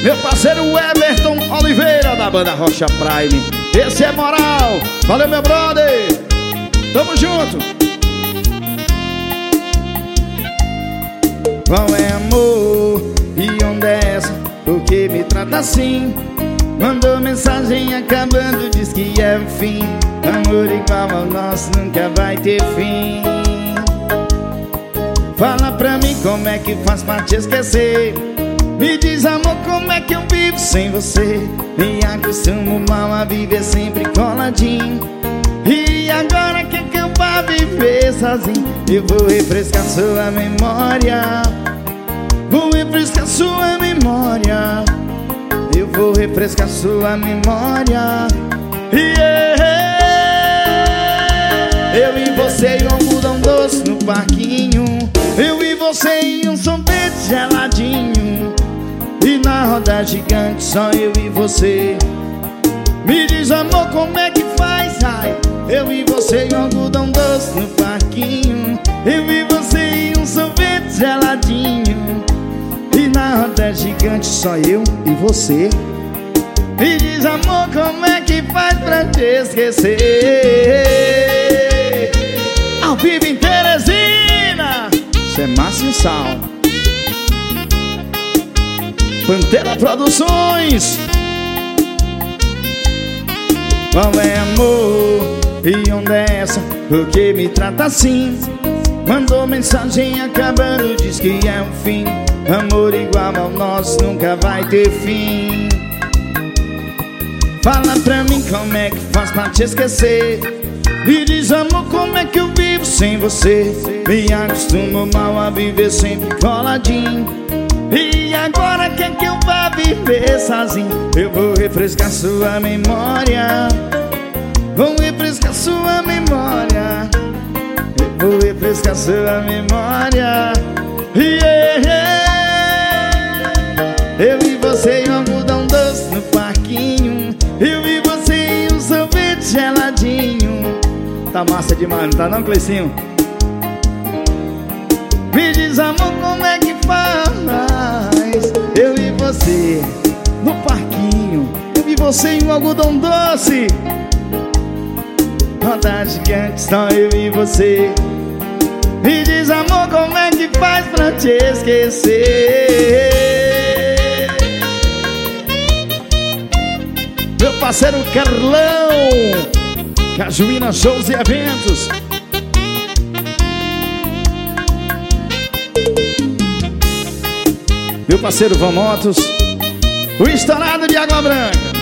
Meu parceiro Everton Oliveira, da banda Rocha Prime. Esse é moral. Valeu, meu brother. Tamo junto. Qual é amor? E onde é essa? Por que me trata assim? Mandou mensagem acabando, diz que é o fim. Amor igual ao nosso nunca vai ter fim. Fala pra mim como é que faz pra te esquecer. Me diz, amor, como é que eu vivo sem você. Me acostumo mal a viver sempre coladinho. E agora quer que eu vá viver sozinho? Eu vou refrescar sua memória. Vou refrescar sua memória. Eu vou refrescar sua memória. Eu e você em um algodão doce no parquinho. Eu e você em um sorvete geladinho. E na roda gigante só eu e você. Me diz, amor, como é que faz? Ai, eu e você em um algodão doce no parquinho. Eu e você em um sorvete geladinho. E na roda gigante só eu e você. Me diz, amor, como é que faz pra te esquecer? Ao vivo em Teresina, isso é Márcio Sal, Pantera Produções. Qual é amor? E onde é essa? Por que me trata assim? Mandou mensagem acabando, diz que é um fim. Amor igual ao nosso nunca vai ter fim. Fala pra mim como é que faz pra te esquecer. Me diz, amor, como é que eu vivo sem você. Me acostumo mal a viver sempre coladinho. E agora quer que eu vá viver sozinho? Eu vou refrescar sua memória. Vou refrescar sua memória. Eu vou refrescar sua memória. Eu e você em um algodão doce no parquinho. Eu e você em um sorvete geladinho. Tá massa demais, não tá não, Cleicinho? Me diz, amor, como é que faz? Eu e você no parquinho. Eu e você em um algodão doce. Roda gigante, só eu e você. Me diz, amor, como é que faz pra te esquecer? Meu parceiro Carlão, Cajuína Shows e Eventos. Meu parceiro Van Motos, o estourado de Água Branca.